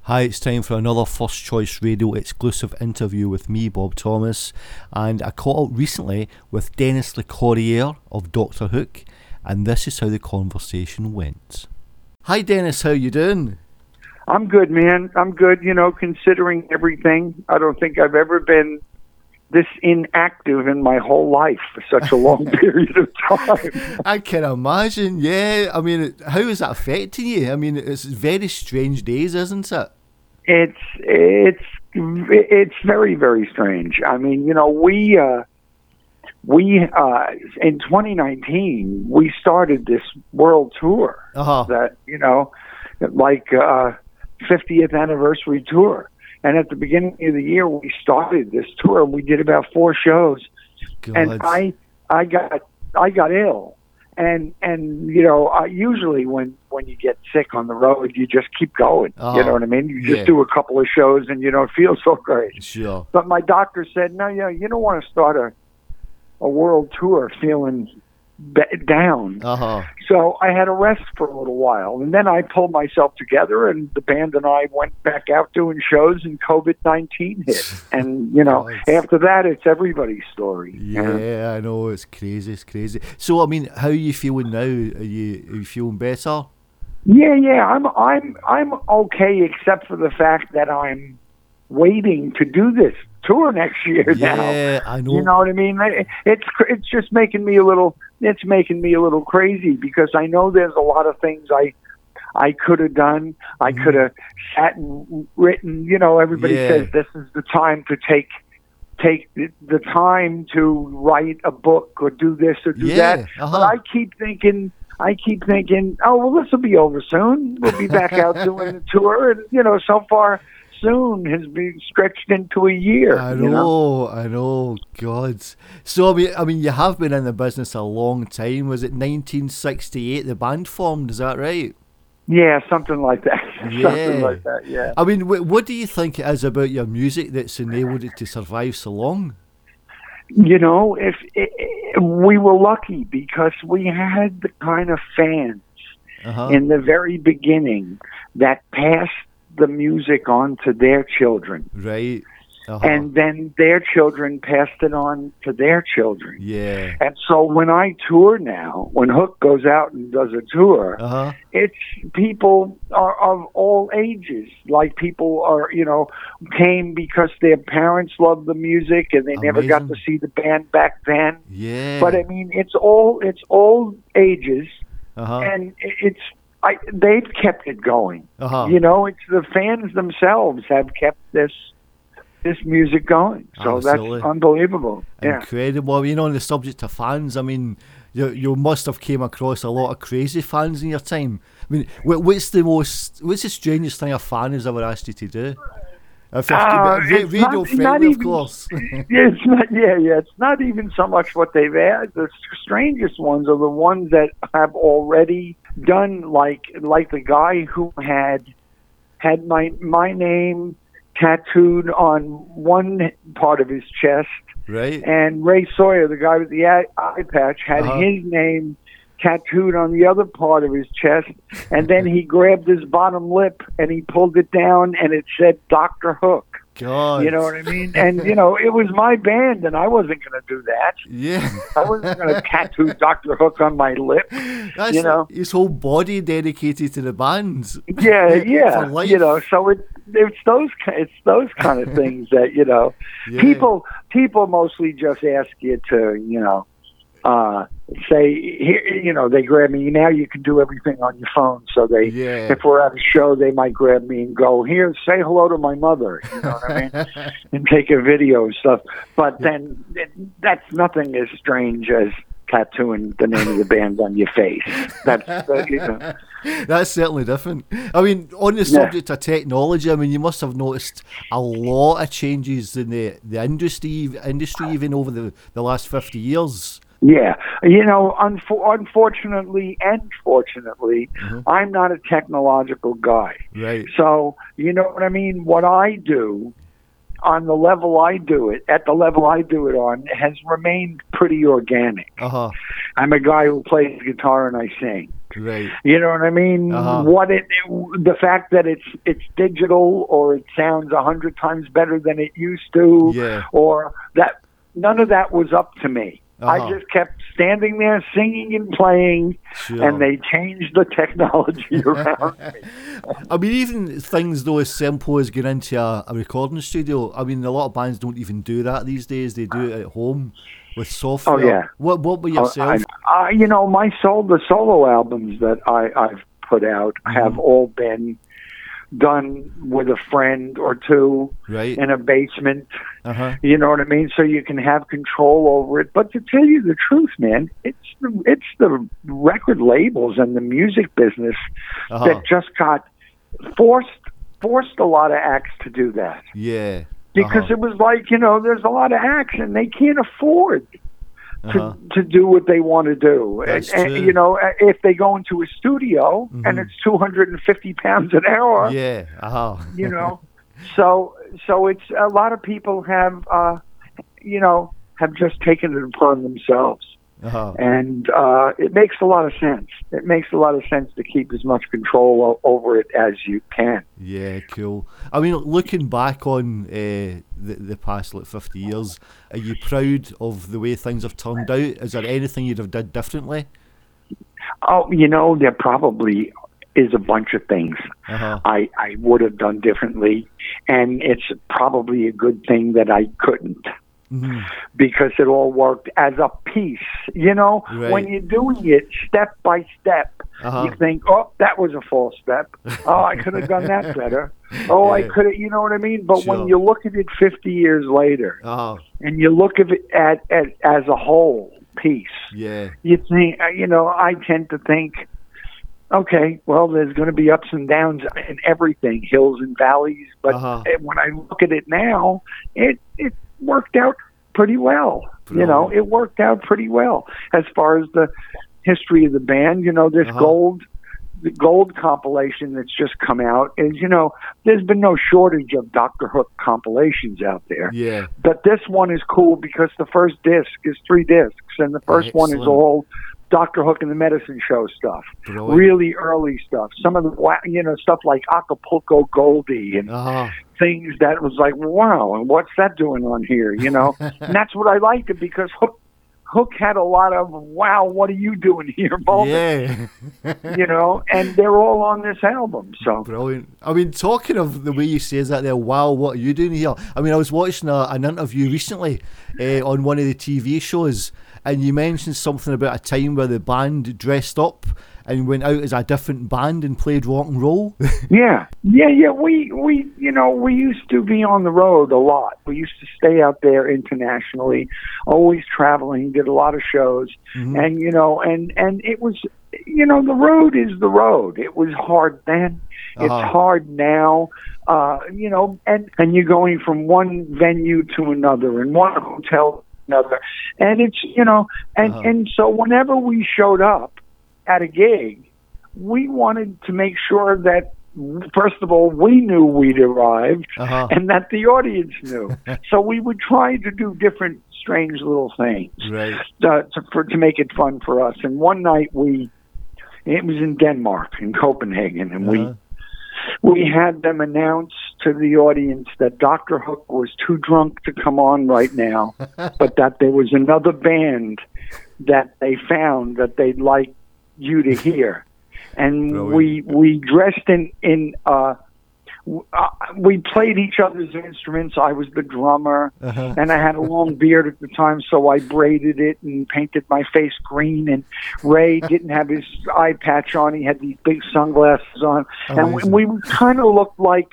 Hi, it's time for another First Choice Radio exclusive interview with me, Bob Thomas, and I caught up recently with Denis Lecorrier of Dr. Hook, and this is how the conversation went. Hi Denis, how you doing? I'm good, man. I'm good, considering everything. I don't think I've ever been this inactive in my whole life for such a long period of time. I can imagine, yeah. I mean, how is that affecting you? I mean, it's very strange days, isn't it? It's very, very strange. I mean, we in 2019 we started this world tour that 50th anniversary tour, and at the beginning of the year we started this tour and we did about 4 shows. God. And I got ill. And usually when you get sick on the road, you just keep going. You know what I mean? You just do a couple of shows and you don't feel so great. Sure. But my doctor said, no, you don't want to start a world tour feeling down. So I had a rest for a little while, and then I pulled myself together, and the band and I went back out doing shows, and COVID-19 hit. And after that, it's everybody's story. Yeah, I know, it's crazy. So I mean, how are you feeling now? Are you feeling better? Yeah, I'm okay, except for the fact that I'm waiting to do this tour next year now. Yeah, I know. You know what I mean? It's just making me a little. It's making me a little crazy because I know there's a lot of things I could have done. I could have sat and written. Everybody says this is the time to take the time to write a book or do this or do that. But I keep thinking, oh well, this will be over soon. We'll be back out doing the tour, and so far. Soon has been stretched into a year. I know, God. So I mean, you have been in the business a long time. Was it 1968 the band formed? Is that right? Yeah, something like that. Yeah. Something like that. Yeah. I mean, what do you think it is about your music that's enabled it to survive so long? We were lucky because we had the kind of fans in the very beginning that passed the music on to their children. Right. And then their children passed it on to their children. Yeah. And so when I tour now, when Hook goes out and does a tour, it's people are of all ages. Like people are, came because their parents loved the music and they never got to see the band back then. Yeah. But I mean, it's all ages, and they've kept it going. It's the fans themselves have kept this music going. So Absolutely. That's unbelievable. Incredible. On the subject of fans, I mean, you must have came across a lot of crazy fans in your time. I mean, what's the strangest thing a fan has ever asked you to do? Radio friendly, of course. It's not. Yeah. It's not even so much what they've asked. The strangest ones are the ones that have already done, like the guy who had my name tattooed on one part of his chest, right? And Ray Sawyer, the guy with the eye patch, had his name tattooed on the other part of his chest, and then he grabbed his bottom lip and he pulled it down and it said Dr. Hook. God. You know what I mean? And it was my band and I wasn't going to do that. Yeah. I wasn't going to tattoo Dr. Hook on my lip. That's his whole body dedicated to the band. Yeah. For life. So it's those kind of things that people mostly just ask you to say here, they grab me. Now you can do everything on your phone. So if we're at a show, they might grab me and go, here, say hello to my mother. You know what I mean? And take a video and stuff. But then that's nothing as strange as tattooing the name of the band on your face. That's certainly different. I mean, on the subject of technology, I mean, you must have noticed a lot of changes in the industry even over the last 50 years. Yeah. Unfortunately and fortunately, I'm not a technological guy. Right. So, you know what I mean? What I do on the level I do it, at the level I do it on, has remained pretty organic. I'm a guy who plays guitar and I sing. Right. You know what I mean? The fact that it's digital, or it sounds 100 times better than it used to, Yeah. or that, none of that was up to me. I just kept standing there singing and playing, and they changed the technology around me. I mean, even things though as simple as getting into a recording studio. I mean, a lot of bands don't even do that these days. They do it at home with software. Oh yeah. What were yourself? You know, the solo albums that I've put out have all been done with a friend or two in a basement. You know what I mean? So you can have control over it. But to tell you the truth, man, it's the record labels and the music business that just got forced a lot of acts to do that. Yeah. Because it was like, you know, there's a lot of acts and they can't afford to do what they want to do. That's and true. you know, if they go into a studio and it's 250 pounds an hour, you know, so it's a lot of people have, you know, have just taken it upon themselves. And it makes a lot of sense. It makes a lot of sense to keep as much control over it as you can. Yeah, cool. I mean, looking back on the past 50 years, are you proud of the way things have turned out? Is there anything you'd have done differently? Oh, you know, there probably is a bunch of things I would have done differently, and it's probably a good thing that I couldn't. Because it all worked as a piece. You know, when you're doing it step by step, you think, oh, that was a false step. Oh, I could have done that better. Oh, I could have, you know what I mean? But when you look at it 50 years later, and you look at it as a whole piece, you think, you know, I tend to think, okay, well, there's going to be ups and downs in everything, hills and valleys. But when I look at it now, it worked out pretty well. You know, it worked out pretty well as far as the history of the band. You know, this the gold compilation that's just come out is, you know, there's been no shortage of Dr. Hook compilations out there. Yeah. But this one is cool because the first disc is 3 discs, and the first one is all Dr. Hook and the Medicine Show stuff. Really early stuff. Some of the, you know, stuff like Acapulco Goldie and things that was like, wow, and what's that doing on here, you know? And that's what I liked it, because Hook had a lot of, wow, what are you doing here moments, you know, and they're all on this album. So brilliant. I mean, talking of the way you say that there, wow, what are you doing here? I mean, I was watching an interview recently on one of the TV shows, and you mentioned something about a time where the band dressed up and went out as a different band and played rock and roll. Yeah. We you know, we used to be on the road a lot. We used to stay out there internationally, always traveling, did a lot of shows, and you know, and it was, you know, the road is the road. It was hard then. It's hard now. You know, and you're going from one venue to another and one hotel to another, and it's, you know, and so whenever we showed up at a gig, we wanted to make sure that, first of all, we knew we'd arrived, and that the audience knew. So we would try to do different strange little things to make it fun for us. And one night it was in Denmark, in Copenhagen, and we had them announce to the audience that Dr. Hook was too drunk to come on right now, but that there was another band that they found that they'd like you to hear. And we dressed in we played each other's instruments. I was the drummer, and I had a long beard at the time, so I braided it and painted my face green. And Ray didn't have his eye patch on; he had these big sunglasses on, and we kind of looked like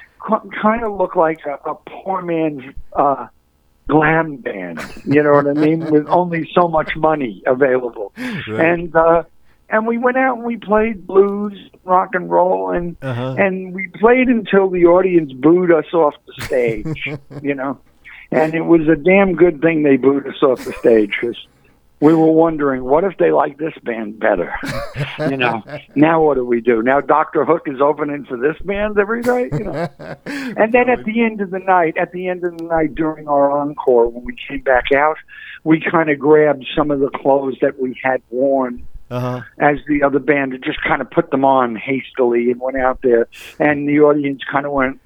a poor man's glam band. You know what I mean? With only so much money available, and we went out and we played blues, rock and roll, and we played until the audience booed us off the stage, you know. And it was a damn good thing they booed us off the stage, because we were wondering, what if they like this band better? You know, now what do we do? Now Dr. Hook is opening for this band every night, you know. And then at the end of the night during our encore, when we came back out, we kind of grabbed some of the clothes that we had worn as the other band had just kind of put them on hastily and went out there, and the audience kind of went,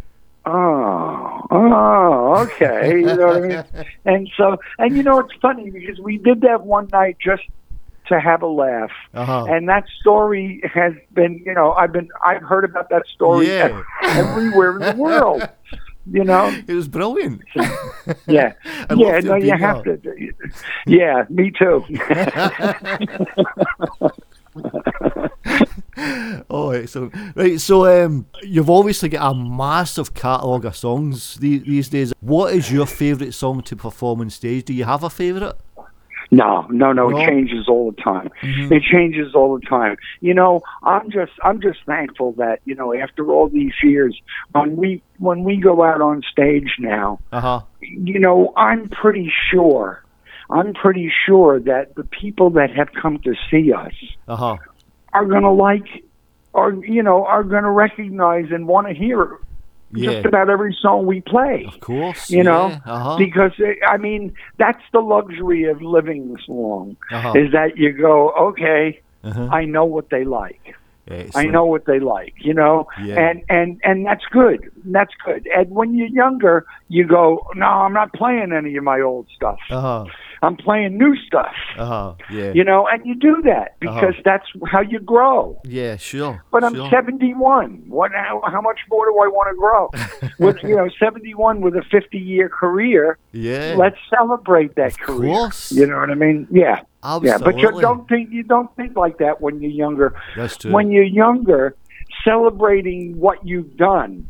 oh, okay, you know what I mean? And so, and you know, it's funny because we did that one night just to have a laugh, and that story has been, you know, I've heard about that story everywhere in the world. You know, it was brilliant. Yeah, yeah. No, you have to. Yeah, me too. Oh, excellent. Right, so you've obviously got a massive catalogue of songs these days. What is your favourite song to perform on stage? Do you have a favourite? No. It changes all the time. Mm-hmm. It changes all the time. You know, I'm just thankful that, you know, after all these years, when we go out on stage now, you know, I'm pretty sure that the people that have come to see us are going to like, or you know, are going to recognize and want to hear just about every song we play. Of course. You know, because, I mean, that's the luxury of living this long, is that you go, okay, I know what they like. I know what they like, you know, and that's good. That's good. And when you're younger, you go, no, I'm not playing any of my old stuff. I'm playing new stuff. You know, and you do that because that's how you grow. Yeah, sure. But I'm 71. How much more do I want to grow? With 71 with a 50-year career. Yeah. Let's celebrate that career. Of course. You know what I mean? Yeah. Absolutely. Yeah, but you don't think like that when you're younger. That's true. When you're younger, celebrating what you've done.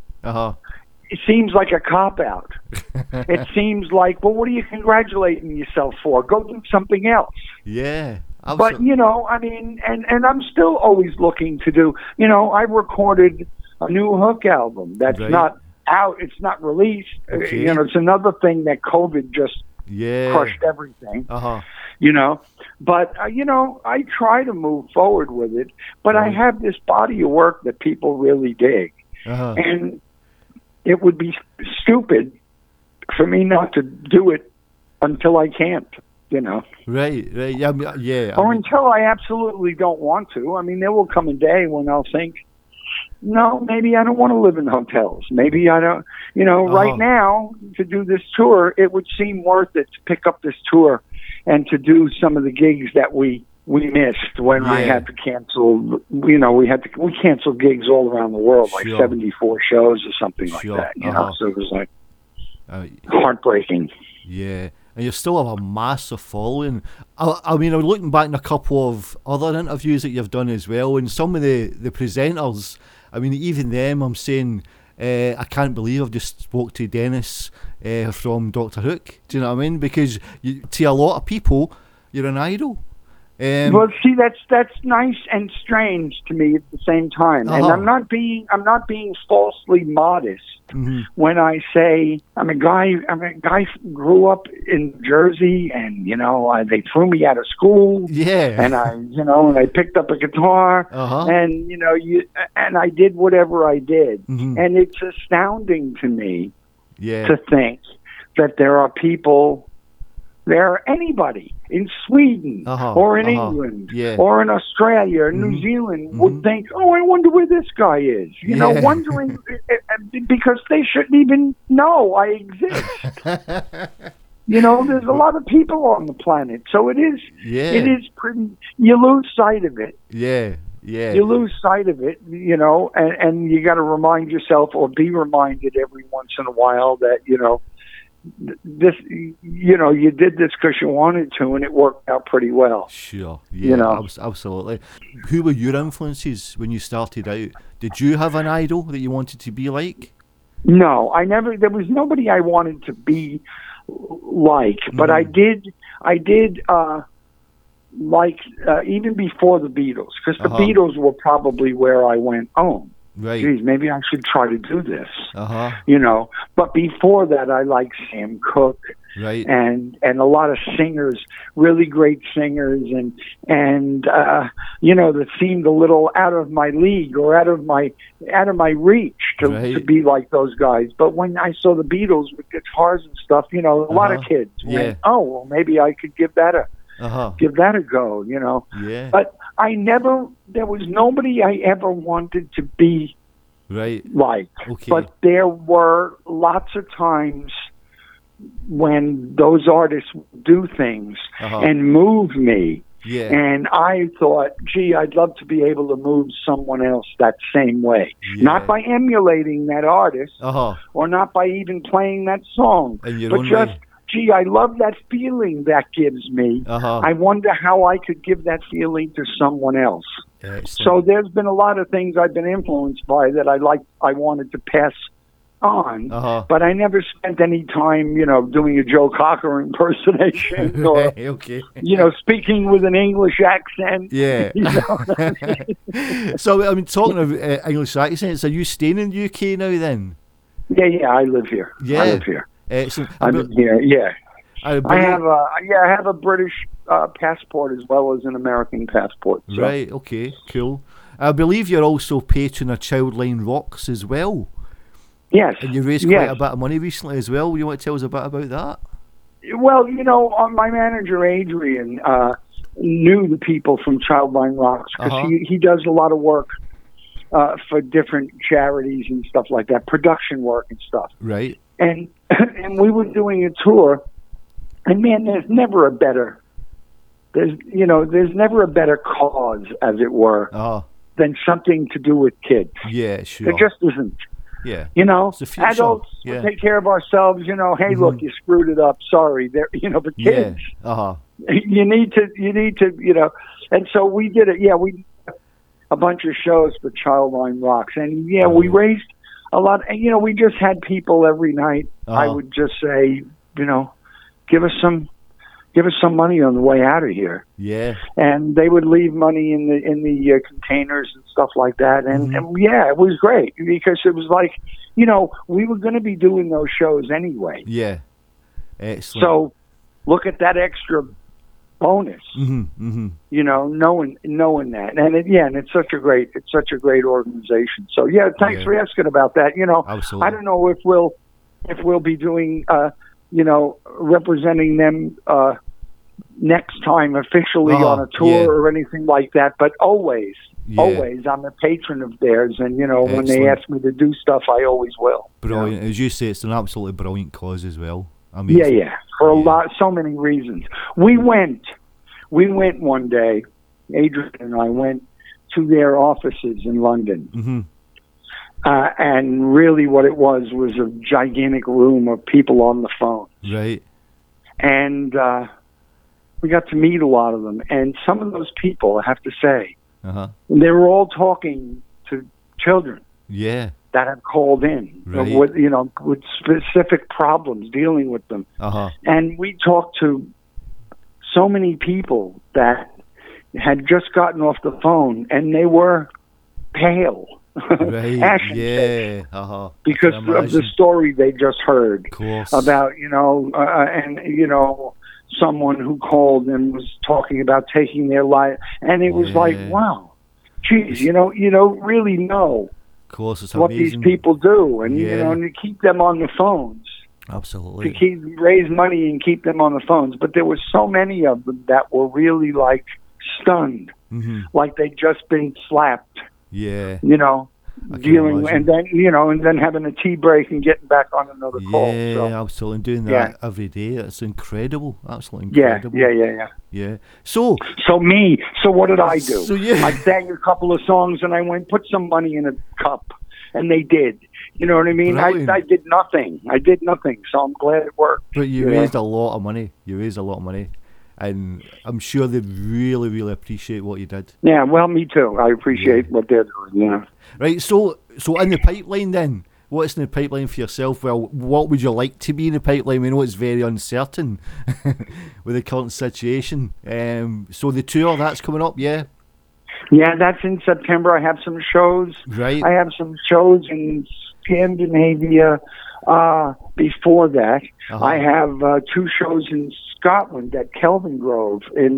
It seems like a cop-out. It seems like, well, what are you congratulating yourself for? Go do something else. Yeah, absolutely. But, you know, I mean, and I'm still always looking to do, you know, I recorded a new Hook album that's not out. It's not released. Okay. You know, it's another thing that COVID just crushed everything. You know, but, you know, I try to move forward with it, but I have this body of work that people really dig. And it would be stupid for me not to do it until I can't, you know. Right. Yeah. Or until I absolutely don't want to. I mean, there will come a day when I'll think, no, maybe I don't want to live in hotels. Maybe I don't, you know, right now, to do this tour, it would seem worth it to pick up this tour and to do some of the gigs that we missed when I had to cancel. You know, we canceled gigs all around the world, like 74 shows or something like that. You know, so it was like heartbreaking. Yeah, and you still have a massive following. I mean, I'm looking back in a couple of other interviews that you've done as well, and some of the presenters. I mean, even them, I'm saying, I can't believe I've just spoke to Dennis from Doctor Hook. Do you know what I mean? Because to a lot of people, you're an idol. Well, see, that's nice and strange to me at the same time, and I'm not being falsely modest when I say I'm a guy who grew up in Jersey, and you know they threw me out of school, and I picked up a guitar, and you know and I did whatever I did, and it's astounding to me to think that there are people. Anybody in Sweden or in England or in Australia or New Zealand would think, oh, I wonder where this guy is. You know, wondering because they shouldn't even know I exist. You know, there's a lot of people on the planet, so it is pretty. You lose sight of it. You lose sight of it, you know, and you got to remind yourself or be reminded every once in a while that, you know, this, you know, you did this because you wanted to, and it worked out pretty well. Sure, yeah, you know? Absolutely. Who were your influences when you started out? Did you have an idol that you wanted to be like? No, I never. There was nobody I wanted to be like, but I did like even before the Beatles, because the Beatles were probably where I went, oh. Right. Geez, maybe I should try to do this. You know, but before that, I liked Sam Cooke, and a lot of singers, really great singers, and you know, that seemed a little out of my league or out of my reach to be like those guys. But when I saw the Beatles with guitars and stuff, you know, a lot of kids went, oh, well, maybe I could give that a go, you know. But there was nobody I ever wanted to be Right. like. Okay. But there were lots of times when those artists do things and move me. Yeah. And I thought, gee, I'd love to be able to move someone else that same way. Yeah. Not by emulating that artist or not by even playing that song, In your but own just, way. gee, I love that feeling that gives me. I wonder how I could give that feeling to someone else. Excellent. So there's been a lot of things I've been influenced by that I wanted to pass on, but I never spent any time, doing a Joe Cocker impersonation or, okay. Speaking with an English accent. Yeah. So, I mean, talking of English accents, are you staying in the UK now then? Yeah, I live here. Yeah. I live here. Excellent. I've been here, yeah. I have a British passport as well as an American passport. So. Right, okay, cool. I believe you're also patron of Childline Rocks as well. Yes. And you raised quite a bit of money recently as well. You want to tell us a bit about that? Well, my manager, Adrian, knew the people from Childline Rocks because he does a lot of work for different charities and stuff like that, production work and stuff. Right. And we were doing a tour, and man, there's never a better cause, as it were, than something to do with kids. Yeah, sure. There just isn't. Yeah. Adults will take care of ourselves, hey, look, you screwed it up. Sorry. But kids, you need to, and so we did it. Yeah, we did a bunch of shows for Childline Rocks. And we raised a lot. And, we just had people every night. I would just say, give us some money on the way out of here. Yeah. And they would leave money in the containers and stuff like that. And it was great because it was like, we were going to be doing those shows anyway. Yeah. Excellent. So look at that extra bonus, knowing that. And it's such a great organization. So thanks for asking about that. Absolutely. I don't know if we'll be doing, representing them next time officially on a tour or anything like that. But always, I'm a patron of theirs. And, when they ask me to do stuff, I always will. Brilliant. As you say, it's an absolutely brilliant cause as well. I mean, for so many reasons. We went one day, Adrian and I went to their offices in London. And really what it was a gigantic room of people on the phone. Right. And we got to meet a lot of them. And some of those people, I have to say, they were all talking to children that have called in with specific problems, dealing with them. And we talked to so many people that had just gotten off the phone, and they were pale. Right. Because of the story they just heard about, someone who called and was talking about taking their life, and it was like, wow, geez, you don't really know what these people do, and and you keep them on the phones. Absolutely. To raise money and keep them on the phones, but there were so many of them that were really like stunned, like they'd just been slapped. Yeah. Dealing and then having a tea break and getting back on another call. Yeah, so, absolutely. And doing that every day, it's incredible. Absolutely incredible. Yeah. So what did I do? So I sang a couple of songs and I went, put some money in a cup, and they did. You know what I mean? I did nothing. So I'm glad it worked. But you raised a lot of money. And I'm sure they really, really appreciate what you did. Yeah, well, me too. I appreciate what they're doing. Right, so in the pipeline then, what's in the pipeline for yourself? Well, what would you like to be in the pipeline? We know it's very uncertain with the current situation. So the tour, that's coming up, Yeah, that's in September. I have some shows. Right. I have some shows in Scandinavia before that. I have 2 shows in Scotland at Kelvin Grove in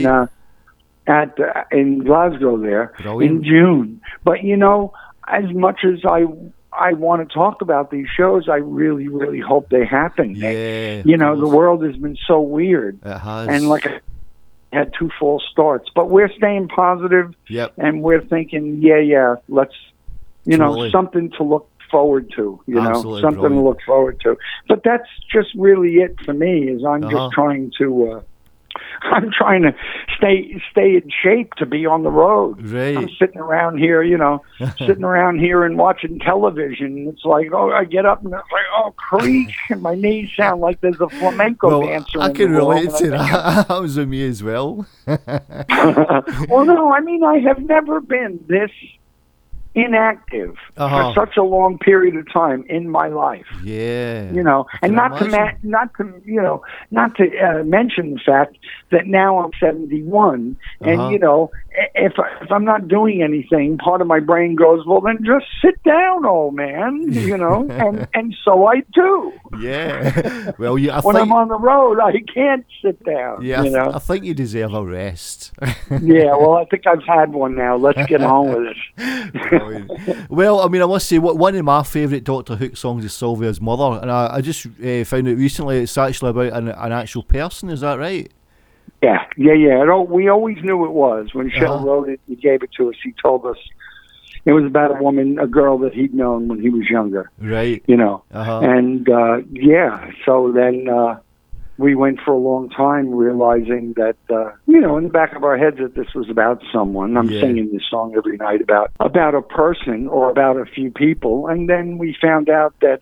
Glasgow there. Brilliant. In June. But as much as I want to talk about these shows, I really, really hope they happen. Yeah. The world has been so weird. It has. And had 2 false starts. But we're staying positive, Yep. and we're thinking, yeah, let's, Totally. something to look forward to, Absolutely something brilliant. to look forward to. But that's just really it for me. Is I'm Uh-huh. just trying to. I'm trying to stay in shape to be on the road. Right. I'm sitting around here, sitting around here and watching television. It's like, I get up and it's like, creak, and my knees sound like there's a flamenco dancer. I in can the room, relate and to that. That was with me as well. Well, no, I mean, I have never been this inactive Uh-huh. for such a long period of time in my life. Yeah. And can not to imagine. not to mention the fact that now I'm 71, and Uh-huh. if I'm not doing anything, part of my brain goes, well, then just sit down, old man, and so I do. Yeah. Well, I When think, I'm on the road, I can't sit down. yeah, I think you deserve a rest. Yeah, well, I think I've had one now. Let's get on with it. Well, I mean, I must say, one of my favourite Doctor Who songs is Sylvia's Mother, and I just found out recently it's actually about an actual person. Is that right? Yeah. We always knew it was. When Shell Uh-huh. wrote it, he gave it to us. He told us it was about a girl that he'd known when he was younger. Right. Uh-huh. And so then we went for a long time realizing that in the back of our heads that this was about someone. I'm Yeah. singing this song every night about a person or about a few people, and then I found out that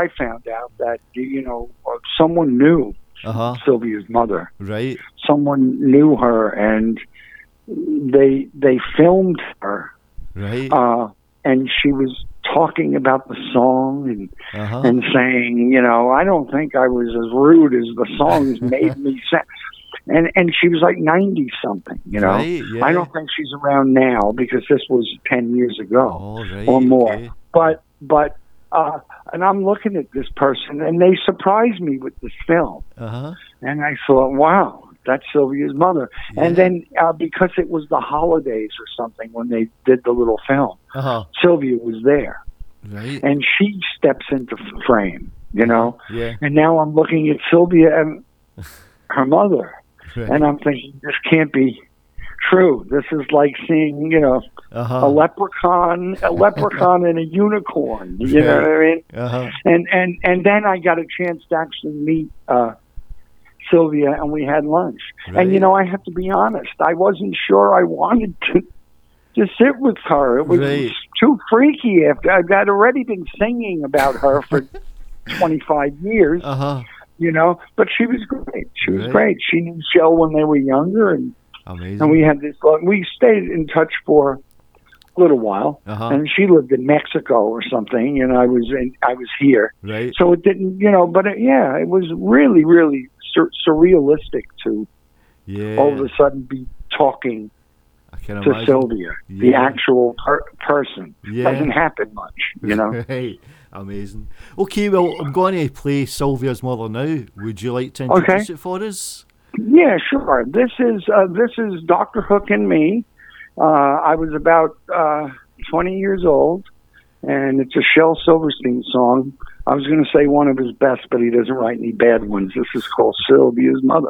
someone knew Uh-huh. Sylvia's mother. Right. Someone knew her, and they filmed her, Right. and she was talking about the song Uh-huh. and saying, I don't think I was as rude as the songs made me sound. And she was like 90 something, Right, yeah. I don't think she's around now because this was 10 years ago Oh, right. or more. Okay. But and I'm looking at this person, and they surprised me with this film. Uh-huh. And I thought, wow, that's Sylvia's mother. Yeah. And then because it was the holidays or something when they did the little film, Uh-huh. Sylvia was there. Right. And she steps into frame, Yeah. And now I'm looking at Sylvia and her mother, Right. and I'm thinking, this can't be true. This is like seeing, Uh-huh. a leprechaun and a unicorn. You know what I mean? Uh-huh. And then I got a chance to actually meet Sylvia, and we had lunch. Right. And I have to be honest, I wasn't sure I wanted to sit with her. It was Right. too freaky. After I'd already been singing about her for 25 years, Uh-huh. But she was great. She was Right. great. She knew Shell when they were younger, and Amazing. we had this. We stayed in touch for a little while, Uh-huh. and she lived in Mexico or something, and I was here. Right. So it didn't, but it was really, really surrealistic to Yeah. all of a sudden be talking I can to imagine. Sylvia, the Yeah. actual person. Yeah. Doesn't happen much, Right. Amazing. Okay, well, I'm going to play Sylvia's Mother now. Would you like to introduce it for us? Yeah, sure. This is Dr. Hook and me. I was about 20 years old, and it's a Shel Silverstein song. I was going to say one of his best, but he doesn't write any bad ones. This is called Sylvia's Mother.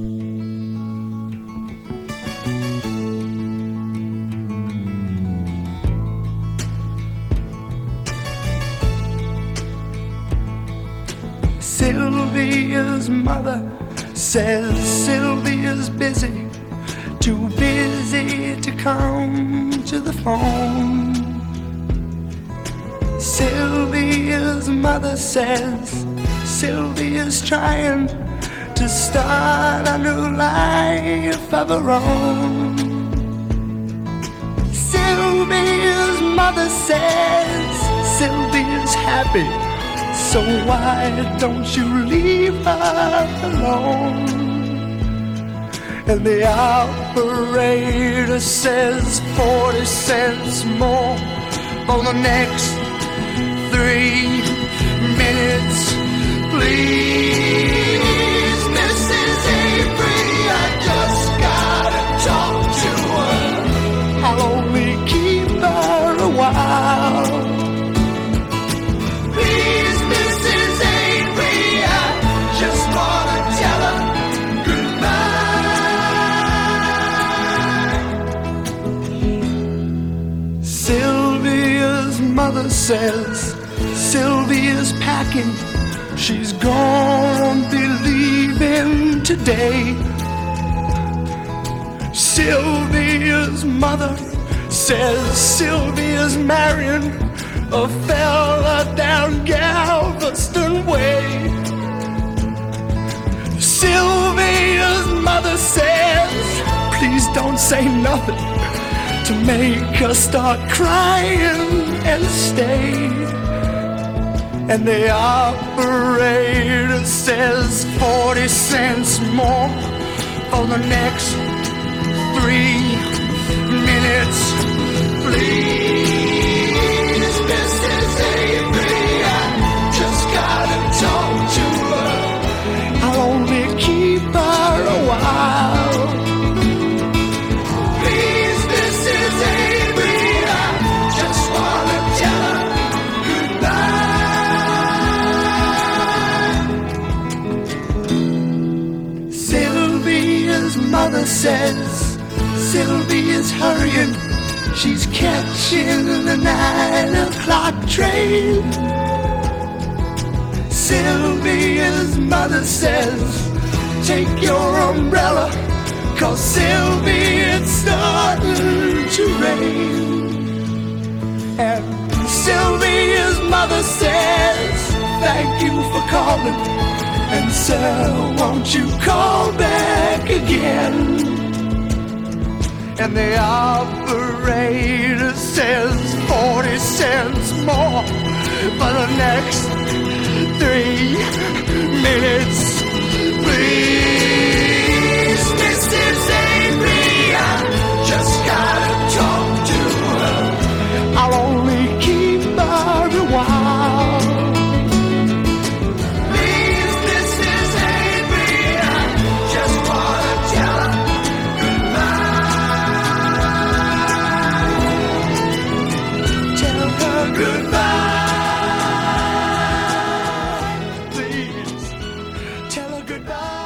Sylvia's mother says Sylvia's busy, too busy to come to the phone. Sylvia's mother says Sylvia's trying to start a new life of her own. Sylvia's mother says Sylvia's happy, so why don't you leave her alone? And the operator says 40 cents more for the next 3 minutes, please. Mrs. Avery, I just gotta talk to her. I'll only keep her a while. Please, Mrs. Avery, I just wanna tell her goodbye. says Sylvia's packing. She's gonna be leaving today. Sylvia's mother says Sylvia's marrying a fella down Galveston Way. Sylvia's mother says, please don't say nothing to make her start crying and stay. And the operator says 40 cents more for the next 3 minutes. Please, Mrs. Avery, I just gotta talk to her. I'll only keep her a while. Please, Mrs. Avery, I just wanna tell her goodbye. Sylvia's mother says Sylvia's hurrying. She's catching the 9 o'clock train. Sylvia's mother says, take your umbrella, 'cause Sylvia, it's starting to rain. And Sylvia's mother says, thank you for calling, and sir, won't you call back again? And the operator says 40 cents more for the next 3 minutes. Please, Mrs. Avery, I just gotta talk to her. I'll only keep her a while. Please, Mrs. Avery, I just wanna tell her goodbye. Please tell her goodbye.